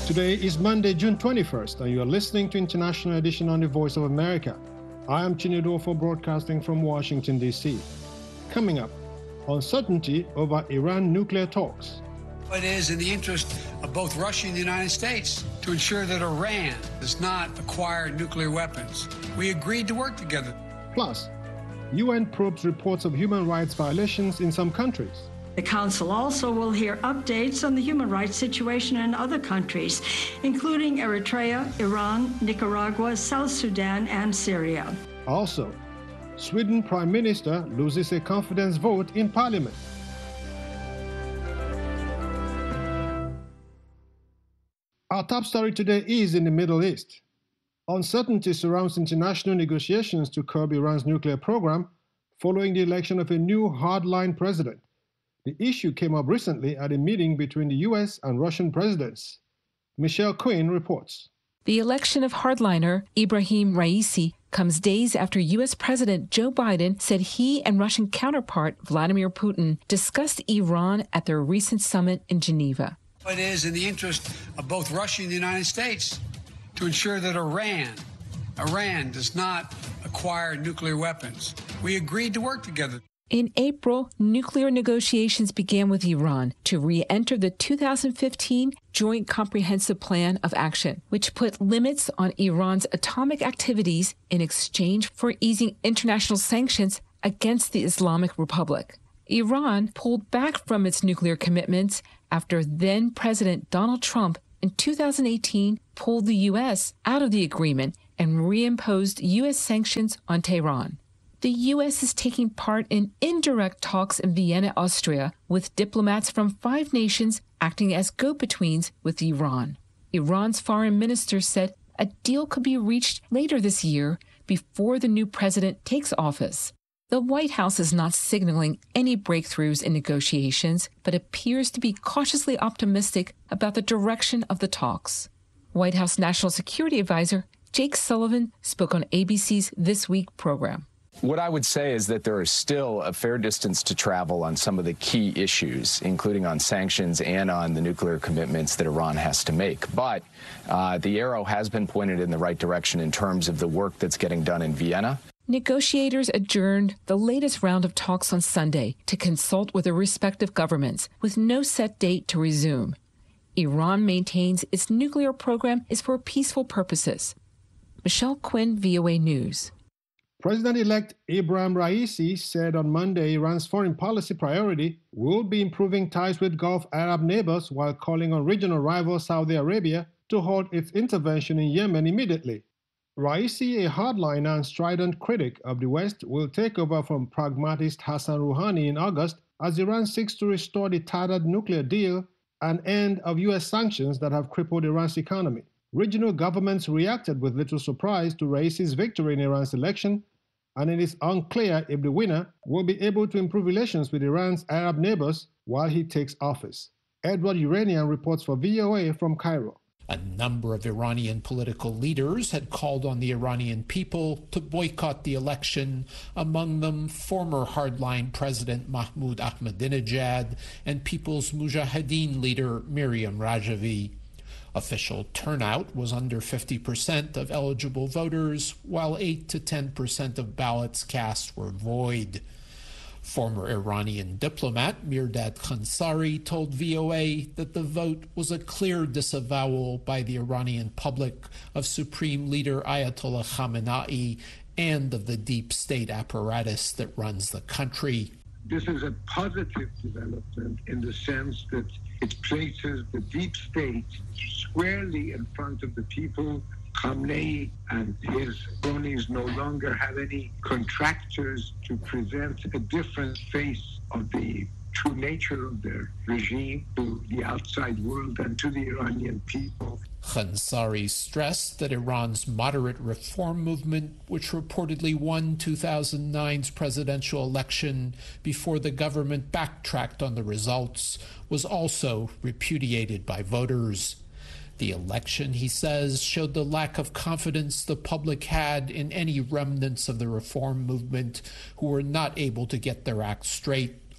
Today is Monday, June 21st, and you are listening to International Edition on the Voice of America. I am Chinedu Ofo, broadcasting from Washington, D.C. Coming up, uncertainty over Iran nuclear talks. It is in the interest of both Russia and the United States to ensure that Iran does not acquire nuclear weapons. We agreed to work together. Plus, UN probes reports of human rights violations in some countries. The Council also will hear updates on the human rights situation in other countries, including Eritrea, Iran, Nicaragua, South Sudan, and Syria. Also, Sweden Prime Minister loses a confidence vote in Parliament. Our top story today is in the Middle East. Uncertainty surrounds international negotiations to curb Iran's nuclear program following the election of a new hardline president. The issue came up recently at a meeting between the U.S. and Russian presidents. Michelle Quinn reports. The election of hardliner Ibrahim Raisi comes days after U.S. President Joe Biden said he and Russian counterpart Vladimir Putin discussed Iran at their recent summit in Geneva. It is in the interest of both Russia and the United States to ensure that Iran does not acquire nuclear weapons. We agreed to work together. In April, nuclear negotiations began with Iran to re-enter the 2015 Joint Comprehensive Plan of Action, which put limits on Iran's atomic activities in exchange for easing international sanctions against the Islamic Republic. Iran pulled back from its nuclear commitments after then-President Donald Trump in 2018 pulled the U.S. out of the agreement and reimposed U.S. sanctions on Tehran. The U.S. is taking part in indirect talks in Vienna, Austria, with diplomats from 5 nations acting as go-betweens with Iran. Iran's foreign minister said a deal could be reached later this year before the new president takes office. The White House is not signaling any breakthroughs in negotiations, but appears to be cautiously optimistic about the direction of the talks. White House National Security Advisor Jake Sullivan spoke on ABC's This Week program. What I would say is that there is still a fair distance to travel on some of the key issues, including on sanctions and on the nuclear commitments that Iran has to make. But the arrow has been pointed in the right direction in terms of the work that's getting done in Vienna. Negotiators adjourned the latest round of talks on Sunday to consult with their respective governments, with no set date to resume. Iran maintains its nuclear program is for peaceful purposes. Michelle Quinn, VOA News. President-elect Ibrahim Raisi said on Monday Iran's foreign policy priority will be improving ties with Gulf Arab neighbors while calling on regional rival Saudi Arabia to halt its intervention in Yemen immediately. Raisi, a hardliner and strident critic of the West, will take over from pragmatist Hassan Rouhani in August as Iran seeks to restore the tattered nuclear deal and end of U.S. sanctions that have crippled Iran's economy. Regional governments reacted with little surprise to Raisi's victory in Iran's election, and it is unclear if the winner will be able to improve relations with Iran's Arab neighbors while he takes office. Edward Uranian reports for VOA from Cairo. A number of Iranian political leaders had called on the Iranian people to boycott the election, among them former hardline President Mahmoud Ahmadinejad and People's Mujahideen leader Miriam Rajavi. Official turnout was under 50% of eligible voters, while 8 to 10% of ballots cast were void. Former Iranian diplomat Mirdad Khansari told VOA that the vote was a clear disavowal by the Iranian public of Supreme Leader Ayatollah Khamenei and of the deep state apparatus that runs the country. This is a positive development in the sense that it places the deep state squarely in front of the people. Khamenei and his cronies no longer have any contractors to present a different face of the true nature of their regime to the outside world and to the Iranian people. Khansari stressed that Iran's moderate reform movement, which reportedly won 2009's presidential election before the government backtracked on the results, was also repudiated by voters. The election, he says, showed the lack of confidence the public had in any remnants of the reform movement who were not able to get their act straight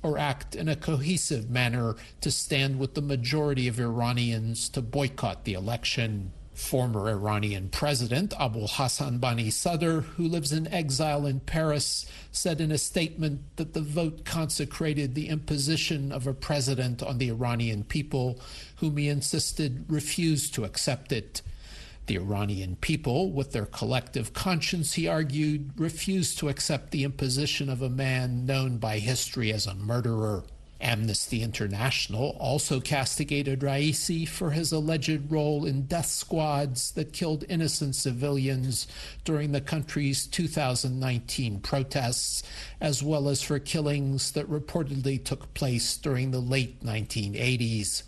or act in a cohesive manner to stand with the majority of Iranians to boycott the election. Former Iranian President Abul Hassan Bani Sadr, who lives in exile in Paris, said in a statement that the vote consecrated the imposition of a president on the Iranian people, whom he insisted refused to accept it. The Iranian people, with their collective conscience, he argued, refused to accept the imposition of a man known by history as a murderer. Amnesty International also castigated Raisi for his alleged role in death squads that killed innocent civilians during the country's 2019 protests, as well as for killings that reportedly took place during the late 1980s.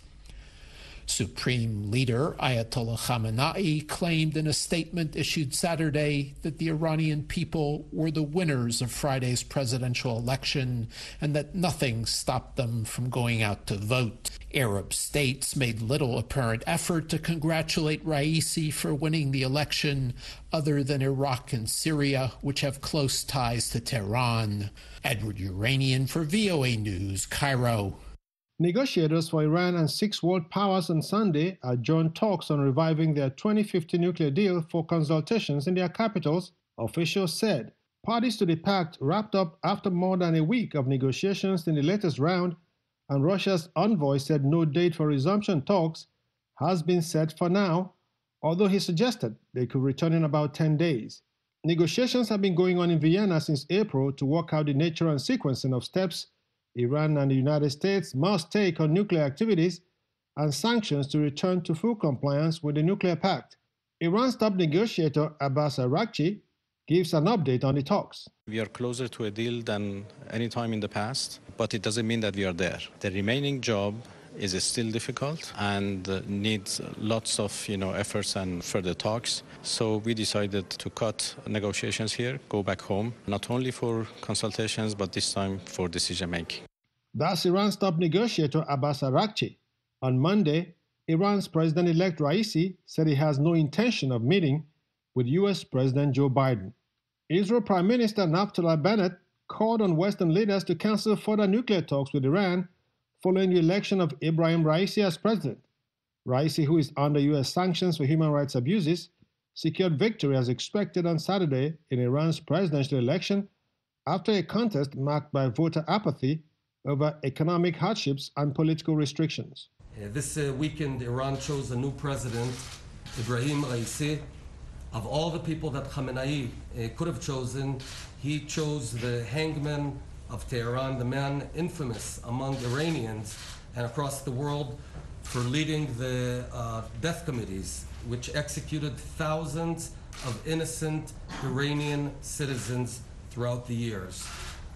Supreme Leader Ayatollah Khamenei claimed in a statement issued Saturday that the Iranian people were the winners of Friday's presidential election and that nothing stopped them from going out to vote. Arab states made little apparent effort to congratulate Raisi for winning the election, other than Iraq and Syria, which have close ties to Tehran. Edward Uranian for VOA News, Cairo. Negotiators for Iran and 6 world powers on Sunday adjourned talks on reviving their 2050 nuclear deal for consultations in their capitals, officials said. Parties to the pact wrapped up after more than a week of negotiations in the latest round, and Russia's envoy said no date for resumption talks has been set for now, although he suggested they could return in about 10 days. Negotiations have been going on in Vienna since April to work out the nature and sequencing of steps Iran and the United States must take on nuclear activities and sanctions to return to full compliance with the nuclear pact. Iran's top negotiator Abbas Araghchi gives an update on the talks. We are closer to a deal than any time in the past, but it doesn't mean that we are there. The remaining job is still difficult and needs lots of efforts and further talks. So we decided to cut negotiations here, go back home, not only for consultations, but this time for decision making. That's Iran's top negotiator Abbas Araghchi. On Monday, Iran's President-elect Raisi said he has no intention of meeting with U.S. President Joe Biden. Israel Prime Minister Naftali Bennett called on Western leaders to cancel further nuclear talks with Iran following the election of Ebrahim Raisi as president. Raisi, who is under U.S. sanctions for human rights abuses, secured victory as expected on Saturday in Iran's presidential election after a contest marked by voter apathy over economic hardships and political restrictions. This weekend, Iran chose a new president, Ebrahim Raisi. Of all the people that Khamenei could have chosen, he chose the hangman of Tehran, the man infamous among Iranians and across the world for leading the death committees, which executed thousands of innocent Iranian citizens throughout the years.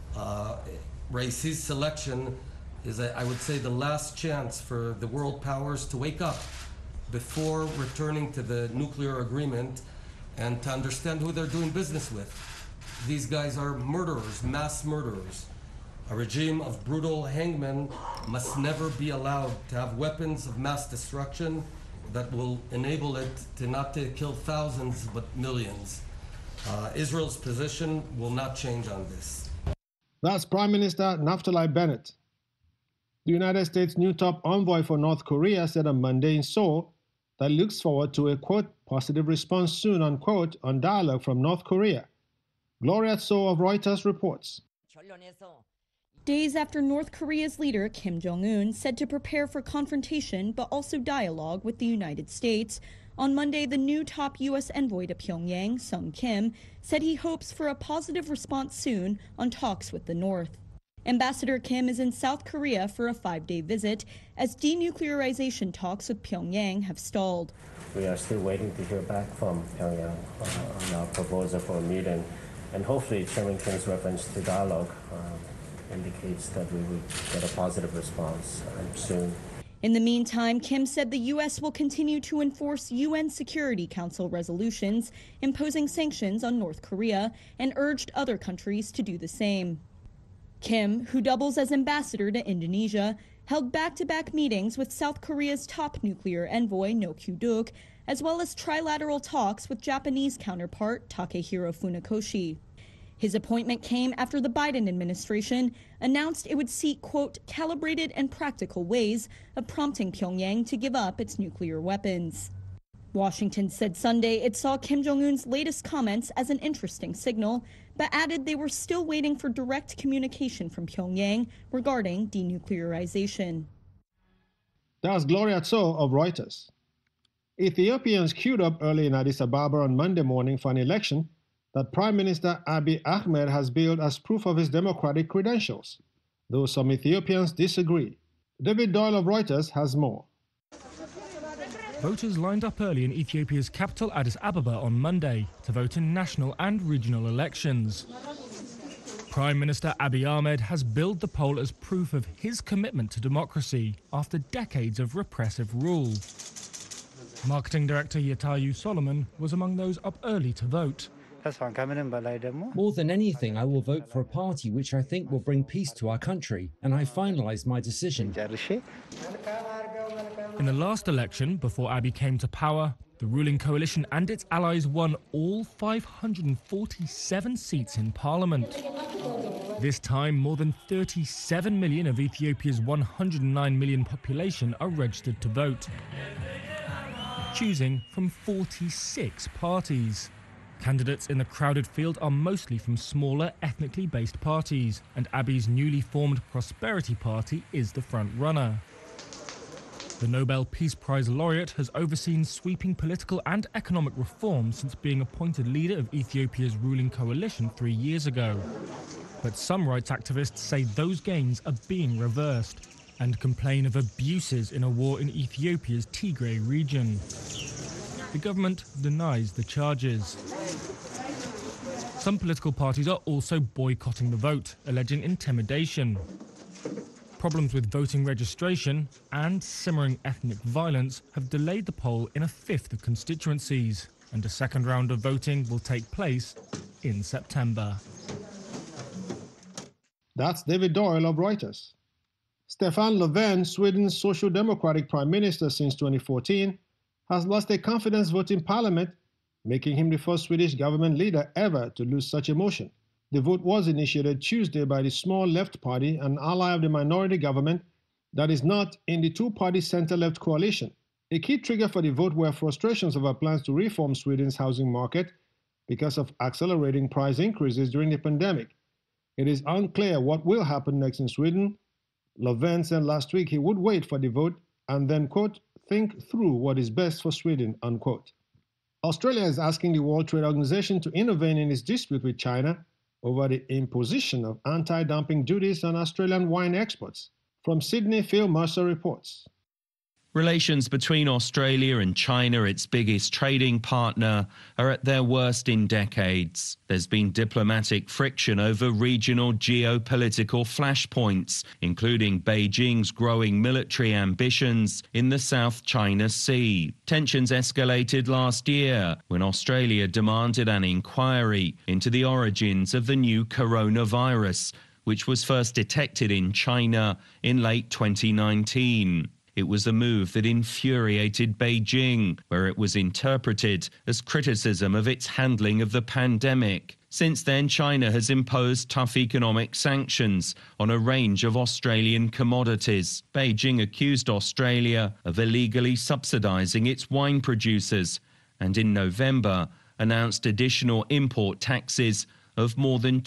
Raisi's selection is, I would say, the last chance for the world powers to wake up before returning to the nuclear agreement and to understand who they're doing business with. These guys are murderers, mass murderers. A regime of brutal hangmen must never be allowed to have weapons of mass destruction that will enable it to not to kill thousands but millions. Israel's position will not change on this. That's Prime Minister Naftali Bennett. The United States' new top envoy for North Korea said on Monday in Seoul that looks forward to a, quote, positive response soon, unquote, on dialogue from North Korea. Gloria Tso of Reuters reports. Days after North Korea's leader Kim Jong-un said to prepare for confrontation but also dialogue with the United States, on Monday the new top U.S. envoy to Pyongyang, Sung Kim, said he hopes for a positive response soon on talks with the North. Ambassador Kim is in South Korea for a 5-day visit as denuclearization talks with Pyongyang have stalled. We are still waiting to hear back from Pyongyang on our proposal for a meeting, and hopefully Chairman Kim's reference to dialogue indicates that we would get a positive response soon. In the meantime, Kim said the U.S. will continue to enforce UN Security Council resolutions imposing sanctions on North Korea and urged other countries to do the same. Kim, who doubles as ambassador to Indonesia, held back-to-back meetings with South Korea's top nuclear envoy, No Kyu-duk, as well as trilateral talks with Japanese counterpart Takehiro Funakoshi. His appointment came after the Biden administration announced it would seek, quote, calibrated and practical ways of prompting Pyongyang to give up its nuclear weapons. Washington said Sunday it saw Kim Jong-un's latest comments as an interesting signal, but added they were still waiting for direct communication from Pyongyang regarding denuclearization. That's Gloria Tso of Reuters. Ethiopians queued up early in Addis Ababa on Monday morning for an election that Prime Minister Abiy Ahmed has billed as proof of his democratic credentials, though some Ethiopians disagree. David Doyle of Reuters has more. Voters lined up early in Ethiopia's capital Addis Ababa on Monday to vote in national and regional elections. Prime Minister Abiy Ahmed has billed the poll as proof of his commitment to democracy after decades of repressive rule. Marketing Director Yetayu Solomon was among those up early to vote. More than anything, I will vote for a party which I think will bring peace to our country, and I finalized my decision. In the last election, before Abiy came to power, the ruling coalition and its allies won all 547 seats in parliament. This time, more than 37 million of Ethiopia's 109 million population are registered to vote, choosing from 46 parties. Candidates in the crowded field are mostly from smaller, ethnically based parties, and Abiy's newly formed Prosperity Party is the front-runner. The Nobel Peace Prize laureate has overseen sweeping political and economic reform since being appointed leader of Ethiopia's ruling coalition 3 years ago. But some rights activists say those gains are being reversed and complain of abuses in a war in Ethiopia's Tigray region. The government denies the charges. Some political parties are also boycotting the vote, alleging intimidation. Problems with voting registration and simmering ethnic violence have delayed the poll in a fifth of constituencies, and a second round of voting will take place in September. That's David Doyle of Reuters. Stefan Löfven, Sweden's Social Democratic Prime Minister since 2014, has lost a confidence vote in Parliament, making him the first Swedish government leader ever to lose such a motion. The vote was initiated Tuesday by the small Left Party, an ally of the minority government that is not in the two-party center-left coalition. A key trigger for the vote were frustrations over plans to reform Sweden's housing market because of accelerating price increases during the pandemic. It is unclear what will happen next in Sweden. Löfven said last week he would wait for the vote and then, quote, think through what is best for Sweden, unquote. Australia is asking the World Trade Organization to intervene in its dispute with China over the imposition of anti-dumping duties on Australian wine exports. From Sydney, Phil Mercer reports. Relations between Australia and China, its biggest trading partner, are at their worst in decades. There's been diplomatic friction over regional geopolitical flashpoints, including Beijing's growing military ambitions in the South China Sea. Tensions escalated last year when Australia demanded an inquiry into the origins of the new coronavirus, which was first detected in China in late 2019. It was a move that infuriated Beijing, where it was interpreted as criticism of its handling of the pandemic. Since then, China has imposed tough economic sanctions on a range of Australian commodities. Beijing accused Australia of illegally subsidising its wine producers and in November announced additional import taxes of more than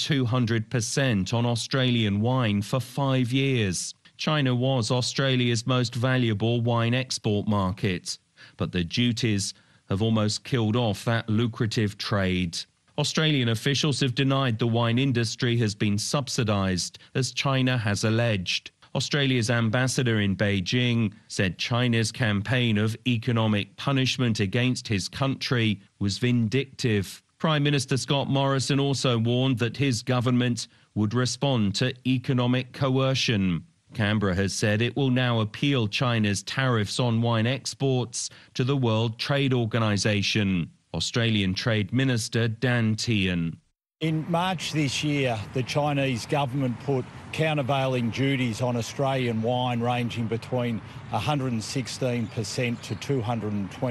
200% on Australian wine for 5 years. China was Australia's most valuable wine export market, but the duties have almost killed off that lucrative trade. Australian officials have denied the wine industry has been subsidised, as China has alleged. Australia's ambassador in Beijing said China's campaign of economic punishment against his country was vindictive. Prime Minister Scott Morrison also warned that his government would respond to economic coercion. Canberra has said it will now appeal China's tariffs on wine exports to the World Trade Organization. Australian Trade Minister Dan Tehan. In March this year, the Chinese government put countervailing duties on Australian wine ranging between 116% to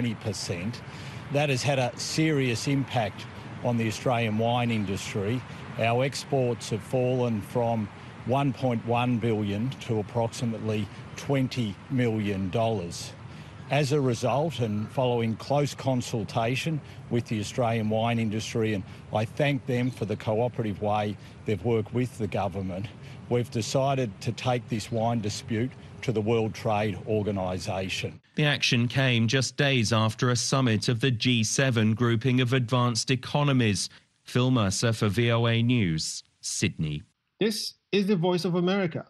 220%. That has had a serious impact on the Australian wine industry, our exports have fallen from $1.1 billion to approximately $20 million. As a result, and following close consultation with the Australian wine industry, and I thank them for the cooperative way they've worked with the government, we've decided to take this wine dispute to the World Trade Organisation. The action came just days after a summit of the G7 grouping of advanced economies. Phil Mercer for VOA News, Sydney. This is the Voice of America.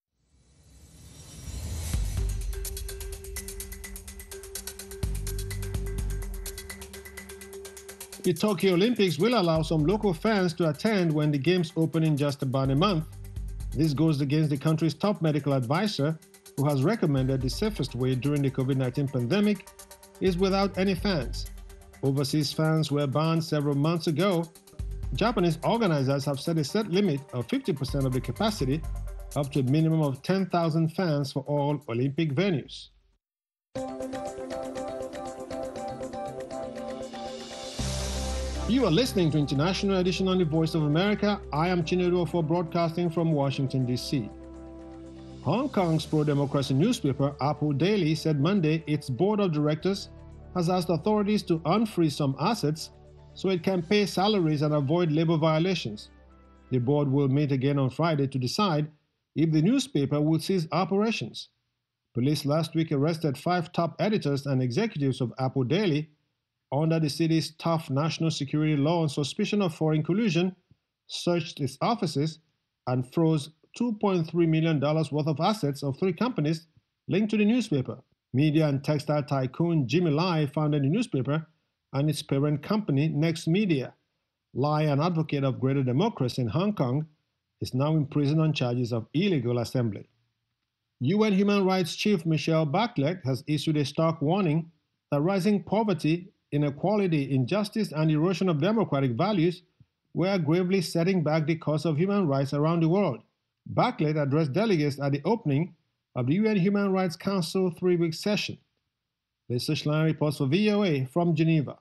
The Tokyo Olympics will allow some local fans to attend when the Games open in just about a month. This goes against the country's top medical advisor, who has recommended the safest way during the COVID-19 pandemic is without any fans. Overseas fans were banned several months ago. Japanese organizers have set a set limit of 50% of the capacity, up to a minimum of 10,000 fans for all Olympic venues. You are listening to International Edition on the Voice of America. I am Chinedu Ofo, broadcasting from Washington, D.C. Hong Kong's pro-democracy newspaper Apple Daily said Monday its board of directors has asked authorities to unfreeze some assets so it can pay salaries and avoid labor violations. The board will meet again on Friday to decide if the newspaper will cease operations. Police last week arrested 5 top editors and executives of Apple Daily under the city's tough national security law on suspicion of foreign collusion, searched its offices, and froze $2.3 million worth of assets of 3 companies linked to the newspaper. Media and textile tycoon Jimmy Lai founded the newspaper and its parent company, Next Media. Lai, an advocate of greater democracy in Hong Kong, is now in prison on charges of illegal assembly. UN Human Rights Chief Michelle Bachelet has issued a stark warning that rising poverty, inequality, injustice, and erosion of democratic values were gravely setting back the cause of human rights around the world. Bachelet addressed delegates at the opening of the UN Human Rights Council 3-week session. Lisa Schlein reports for VOA from Geneva.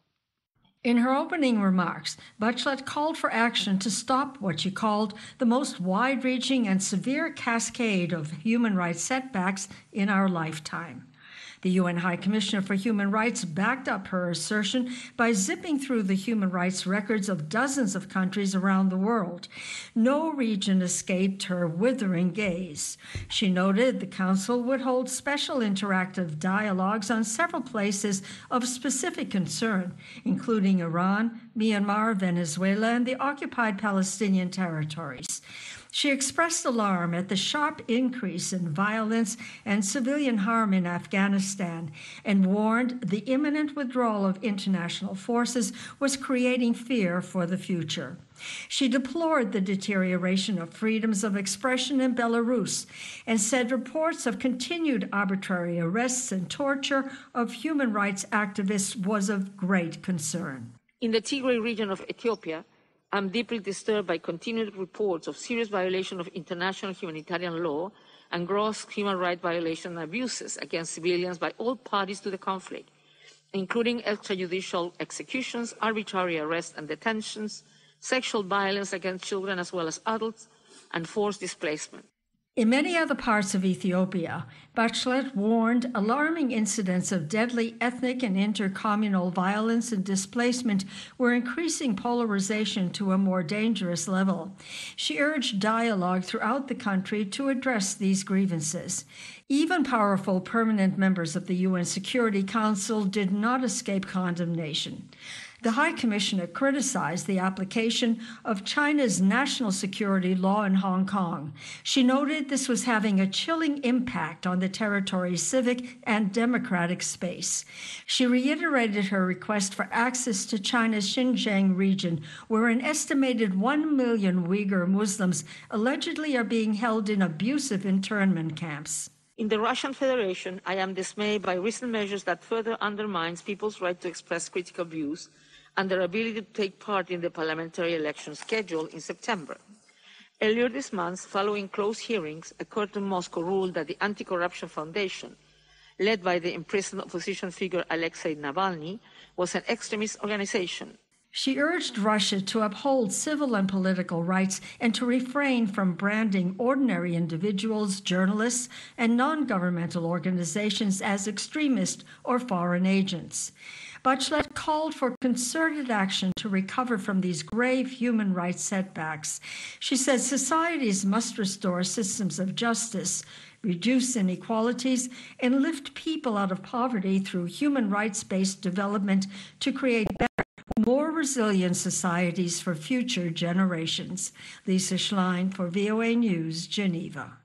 In her opening remarks, Bachelet called for action to stop what she called the most wide-reaching and severe cascade of human rights setbacks in our lifetime. The UN High Commissioner for Human Rights backed up her assertion by zipping through the human rights records of dozens of countries around the world. No region escaped her withering gaze. She noted the Council would hold special interactive dialogues on several places of specific concern, including Iran, Myanmar, Venezuela, and the occupied Palestinian territories. She expressed alarm at the sharp increase in violence and civilian harm in Afghanistan and warned the imminent withdrawal of international forces was creating fear for the future. She deplored the deterioration of freedoms of expression in Belarus and said reports of continued arbitrary arrests and torture of human rights activists was of great concern. In the Tigray region of Ethiopia, I'm deeply disturbed by continued reports of serious violation of international humanitarian law and gross human rights violation and abuses against civilians by all parties to the conflict, including extrajudicial executions, arbitrary arrests and detentions, sexual violence against children as well as adults, and forced displacement. In many other parts of Ethiopia, Bachelet warned alarming incidents of deadly ethnic and intercommunal violence and displacement were increasing polarization to a more dangerous level. She urged dialogue throughout the country to address these grievances. Even powerful permanent members of the UN Security Council did not escape condemnation. The High Commissioner criticized the application of China's national security law in Hong Kong. She noted this was having a chilling impact on the territory's civic and democratic space. She reiterated her request for access to China's Xinjiang region, where an estimated 1 million Uyghur Muslims allegedly are being held in abusive internment camps. In the Russian Federation, I am dismayed by recent measures that further undermines people's right to express critical views and their ability to take part in the parliamentary election scheduled in September. Earlier this month, following close hearings, a court in Moscow ruled that the Anti-Corruption Foundation, led by the imprisoned opposition figure Alexei Navalny, was an extremist organization. She urged Russia to uphold civil and political rights and to refrain from branding ordinary individuals, journalists, and non-governmental organizations as extremist or foreign agents. Bachelet called for concerted action to recover from these grave human rights setbacks. She said societies must restore systems of justice, reduce inequalities, and lift people out of poverty through human rights-based development to create better, more resilient societies for future generations. Lisa Schlein for VOA News, Geneva.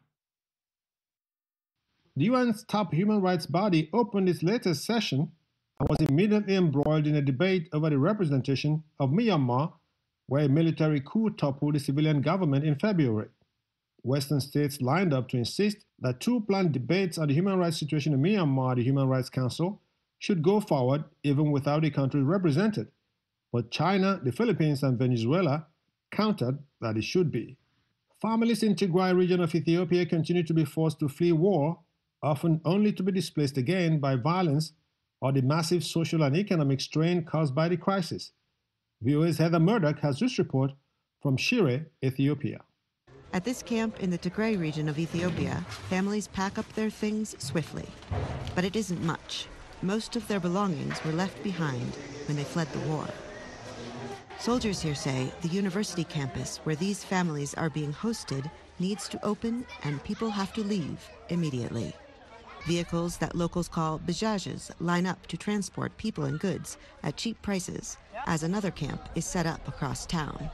The UN's top human rights body opened its latest session and was immediately embroiled in a debate over the representation of Myanmar, where a military coup toppled the civilian government in February. Western states lined up to insist that two planned debates on the human rights situation in Myanmar, the Human Rights Council, should go forward even without the country represented. But China, the Philippines, and Venezuela countered that it should be. Families in Tigray region of Ethiopia continue to be forced to flee war, often only to be displaced again by violence or the massive social and economic strain caused by the crisis. VOA's Heather Murdoch has this report from Shire, Ethiopia. At this camp in the Tigray region of Ethiopia, families pack up their things swiftly. But it isn't much. Most of their belongings were left behind when they fled the war. Soldiers here say the university campus where these families are being hosted needs to open and people have to leave immediately. Vehicles that locals call bajajes line up to transport people and goods at cheap prices as another camp is set up across town.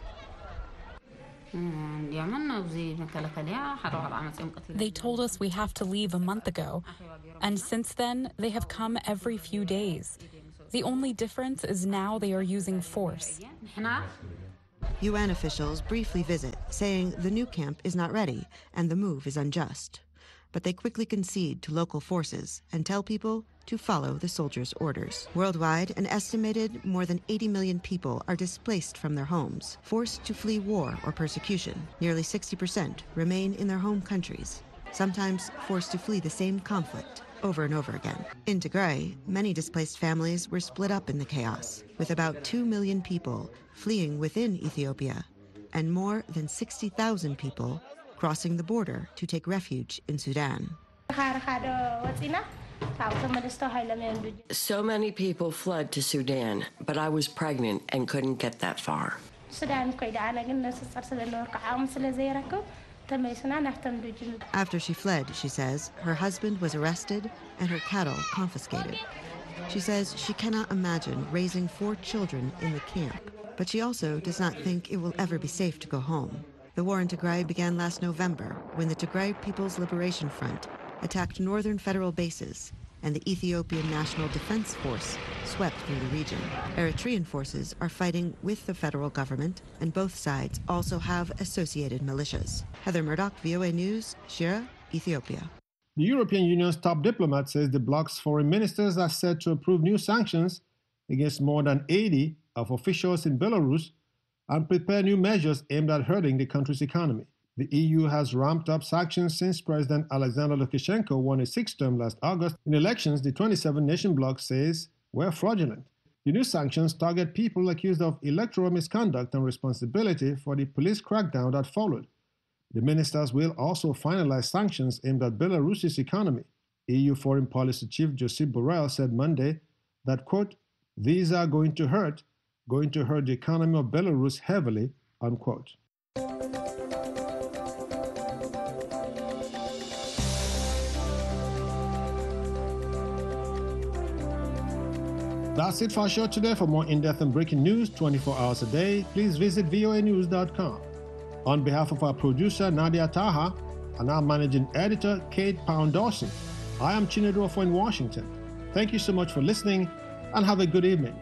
They told us we have to leave a month ago, and since then they have come every few days. The only difference is now they are using force. UN officials briefly visit, saying the new camp is not ready and the move is unjust. But they quickly concede to local forces and tell people to follow the soldiers' orders. Worldwide, an estimated more than 80 million people are displaced from their homes, forced to flee war or persecution. Nearly 60% remain in their home countries, sometimes forced to flee the same conflict over and over again. In Tigray, many displaced families were split up in the chaos, with about 2 million people fleeing within Ethiopia and more than 60,000 people crossing the border to take refuge in Sudan. So many people fled to Sudan, but I was pregnant and couldn't get that far. After she fled, she says, her husband was arrested and her cattle confiscated. She says she cannot imagine raising 4 children in the camp, but she also does not think it will ever be safe to go home. The war in Tigray began last November when the Tigray People's Liberation Front attacked northern federal bases and the Ethiopian National Defense Force swept through the region. Eritrean forces are fighting with the federal government, and both sides also have associated militias. Heather Murdoch, VOA News, Shire, Ethiopia. The European Union's top diplomat says the bloc's foreign ministers are set to approve new sanctions against more than 80 of officials in Belarus and prepare new measures aimed at hurting the country's economy. The EU has ramped up sanctions since President Alexander Lukashenko won a 6th term last August in elections the 27-nation bloc says were fraudulent. The new sanctions target people accused of electoral misconduct and responsibility for the police crackdown that followed. The ministers will also finalize sanctions aimed at Belarus's economy. EU Foreign Policy Chief Josep Borrell said Monday that, quote, "These are going to hurt the economy of Belarus heavily," unquote. That's it for our show today. For more in-depth and breaking news 24 hours a day, please visit voanews.com. On behalf of our producer, Nadia Taha, and our managing editor, Kate Pound-Dawson, I am Chinedu Ofo in Washington. Thank you so much for listening, and have a good evening.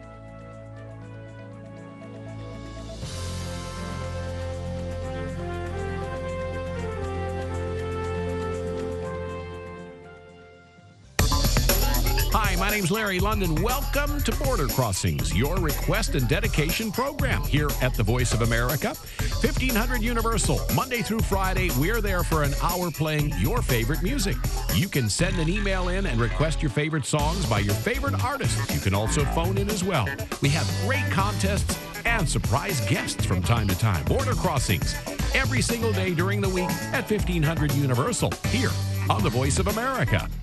Hi, my name's Larry London. Welcome to Border Crossings, your request and dedication program here at the Voice of America. 1500 Universal, Monday through Friday, we're there for an hour playing your favorite music. You can send an email in and request your favorite songs by your favorite artists. You can also phone in as well. We have great contests and surprise guests from time to time. Border Crossings, every single day during the week at 1500 Universal, here on the Voice of America.